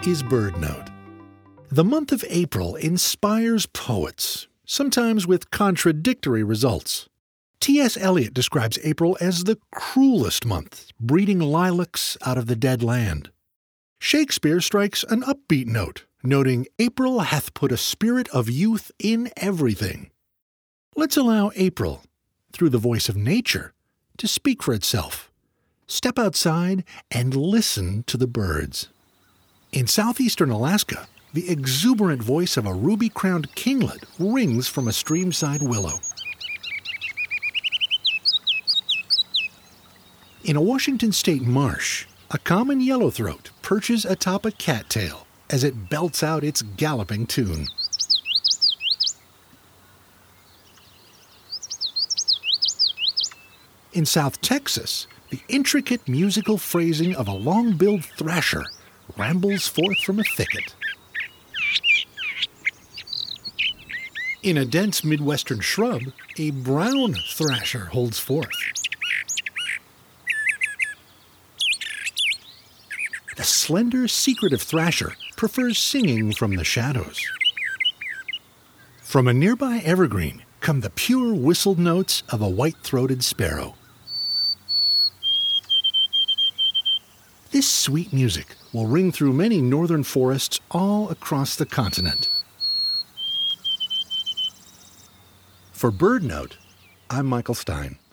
is BirdNote. The month of April inspires poets, sometimes with contradictory results. T.S. Eliot describes April as the cruelest month, breeding lilacs out of the dead land. Shakespeare strikes an upbeat note, noting April hath put a spirit of youth in everything. Let's allow April, through the voice of nature, to speak for itself. Step outside and listen to the birds. In southeastern Alaska, the exuberant voice of a ruby-crowned kinglet rings from a streamside willow. In a Washington state marsh, a common yellowthroat perches atop a cattail as it belts out its galloping tune. In South Texas, the intricate musical phrasing of a long-billed thrasher rambles forth from a thicket. In a dense Midwestern shrub, a brown thrasher holds forth. The slender, secretive thrasher prefers singing from the shadows. From a nearby evergreen come the pure whistled notes of a white-throated sparrow. This sweet music will ring through many northern forests all across the continent. For BirdNote, I'm Michael Stein.